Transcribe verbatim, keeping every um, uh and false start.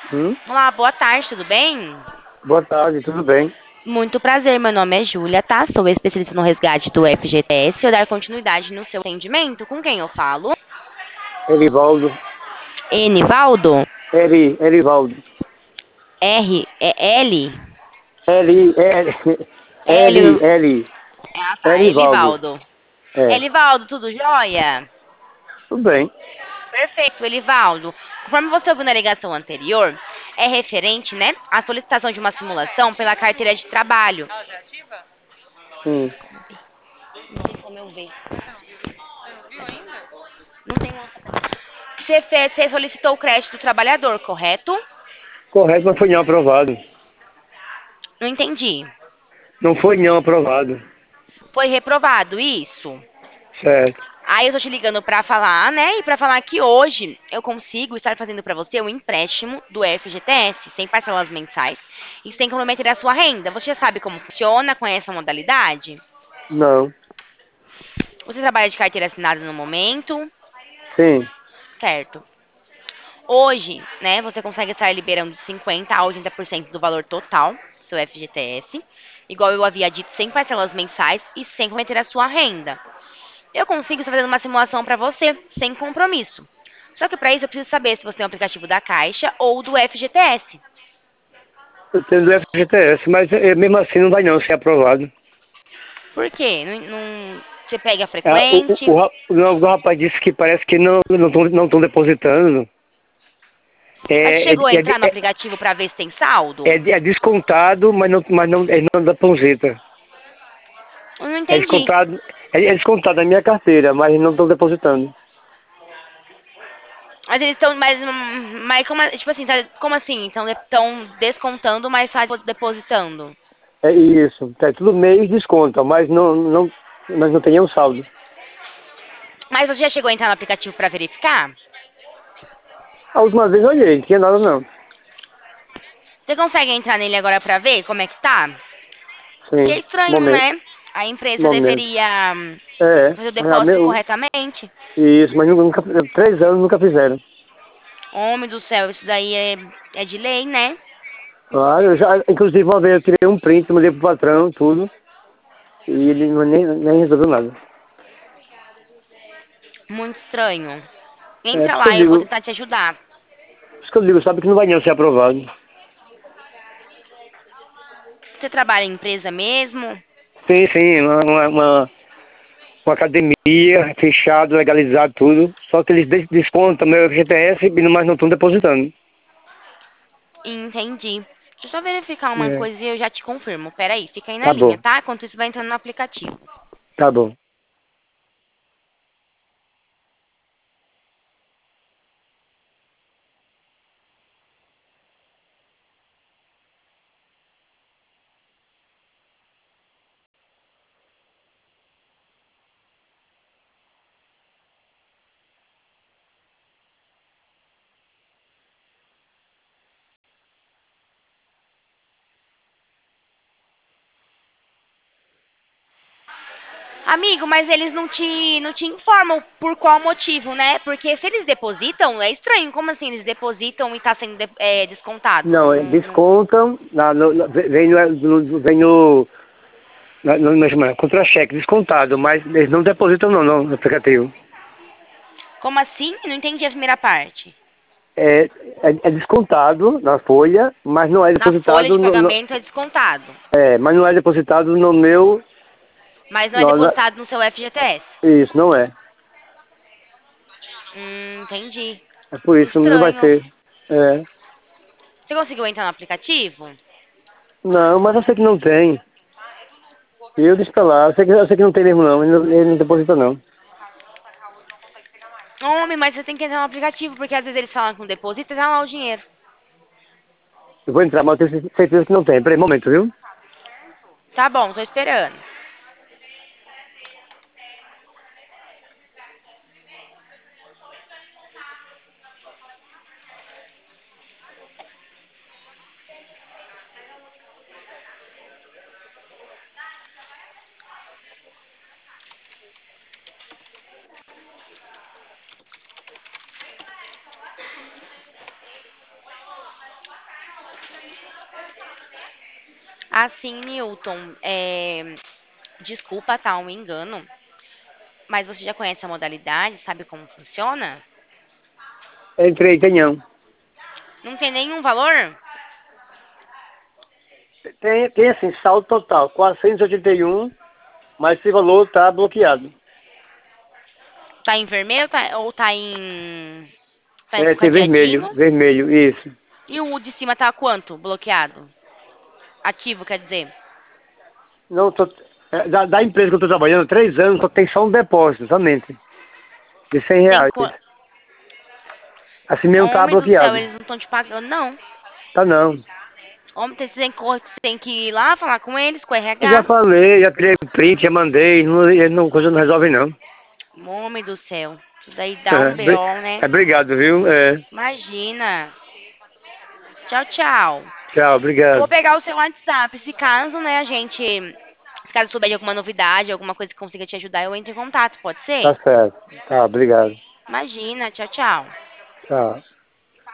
Hum? Olá, boa tarde, tudo bem? Boa tarde, tudo bem? Muito prazer, meu nome é Júlia, tá? Sou especialista no resgate do F G T S. Eu dar continuidade no seu atendimento. Com quem eu falo? Erivaldo. Enivaldo? Eri, Erivaldo. R, é L? Eri, Eri, Eri, L, Eri. ah tá, Erivaldo. Elivaldo. É, Elivaldo, tudo jóia? tudo bem. Perfeito, Elivaldo. Conforme você ouviu na ligação anterior, é referente, né, à solicitação de uma simulação pela carteira de trabalho. Sim. Não tem como eu ver. Não tem como. Você, fez, você solicitou o crédito do trabalhador, correto? Correto, mas foi não aprovado. Não entendi. Não foi não aprovado. Foi reprovado isso? Certo. Aí eu tô te ligando pra falar, né? E pra falar que hoje eu consigo estar fazendo pra você um empréstimo do F G T S, sem parcelas mensais e sem comprometer a sua renda. Você já sabe como funciona com essa modalidade? Não. Você trabalha de carteira assinada no momento, Sim. certo? Hoje, né, você consegue estar liberando de cinquenta a oitenta por cento do valor total do seu F G T S, igual eu havia dito, sem parcelas mensais e sem comprometer a sua renda. Eu consigo estar fazendo uma simulação para você, sem compromisso. Só que para isso eu preciso saber se você tem um aplicativo da Caixa ou do F G T S. Eu tenho do F G T S, mas é, mesmo assim não vai não ser aprovado. Por quê? Não, não- você pega Ah, o, o, frequente? o, ra- não, o rapaz disse que parece que não não estão não estão depositando. Mas você É, é, chegou a entrar no é, é, aplicativo para ver se tem saldo? é, é descontado, mas não, mas não, é não da ponzeta. Eu não É entendi. descontado, é, é descontado da minha carteira, mas não estou depositando. Mas eles estão, mas, mas como, tipo assim, tá- como assim? Então estão descontando, mas só depositando? É isso. É tudo mês desconta, mas não, não, nós não tenhamos saldo. Mas você já chegou a entrar no aplicativo para verificar? A última vez eu olhei, não tinha nada não. Você consegue entrar nele agora para ver como é que tá? Que é Sim, estranho, momento, né? A empresa momento. deveria hum, É, fazer o é depósito meu, corretamente. isso, mas nunca, três anos nunca fizeram. Homem do céu, isso daí é, é de lei, né? Claro, eu já, inclusive uma vez eu tirei um print, mandei pro patrão, tudo, e ele não, nem, nem resolveu nada. Muito estranho. É, por Entra isso que eu lá, eu vou digo, tentar te ajudar. por isso que eu digo, sabe que não vai não ser aprovado. Você trabalha em empresa mesmo? Sim, sim, uma, uma, uma uma academia fechado, legalizado tudo, só que eles des- descontam meu F G T S, mas não estão depositando. Entendi. Deixa eu só verificar uma É, coisa e eu já te confirmo. Peraí, fica aí na tá linha, bom, tá? Enquanto isso vai entrando no aplicativo. tá bom. Amigo, mas eles não te, não te informam por qual motivo, né? Porque se eles depositam, é estranho. Como assim eles depositam e tá sendo de- é, descontado? Não, é, Não, não- descontam, na, no, na- vem no, no- vem no, na, no, na- chama, contra-cheque, descontado, mas eles não depositam não, não no aplicativo. Como assim? Não entendi a primeira parte. É, é, é descontado na folha, mas não é Na folha depositado de no, no- pagamento é descontado, é, mas não é depositado no meu, mas não é no, na- depositado no seu F G T S. isso, não é. Hum, entendi. É por isso que não vai Estranho. ser. É. Você conseguiu entrar no aplicativo? Não, mas eu sei que não tem. E eu disse pra lá, eu sei que, eu sei que não tem mesmo não, ele não, ele não deposita não. Homem, mas você tem que entrar no aplicativo, porque às vezes eles falam com depósito e tá lá o dinheiro. Eu vou entrar, mas eu tenho certeza que não tem. Peraí, um momento, viu? Tá bom, tô esperando. Assim, Newton, é, desculpa, tá, um engano, mas você já conhece a modalidade, sabe como funciona? Entrei, tem não. Não tem nenhum valor? Tem, tem assim, saldo total, quatrocentos e oitenta e um, mas esse valor tá bloqueado. Tá em vermelho tá- ou tá em. Tá em É, tem vermelho, cadeadinho? vermelho, isso. E o de cima tá quanto? Bloqueado? Ativo, quer dizer. Não, tô, é, da, da empresa que eu tô trabalhando, três anos, só tem só um depósito, somente, de cem Tem reais. qua- Assim mesmo tá Homem do céu, bloqueado. eles não estão te pagando, não. Tá não. Homem, você tem, que cor- você tem que ir lá falar com eles, com o Eu já R H. falei, já tirei print, já mandei, não, ele não, coisa não resolve não. Homem do céu. Isso daí dá um Bri- B O, né? é, obrigado, viu? É, Imagina. Tchau, tchau. tchau, Eu vou obrigado. pegar o seu WhatsApp. Se caso, né, a gente. Se caso souber de alguma novidade, alguma coisa que consiga te ajudar, eu entro em contato, pode ser? Tá certo. Tá, obrigado. Imagina. Tchau, tchau. Tchau.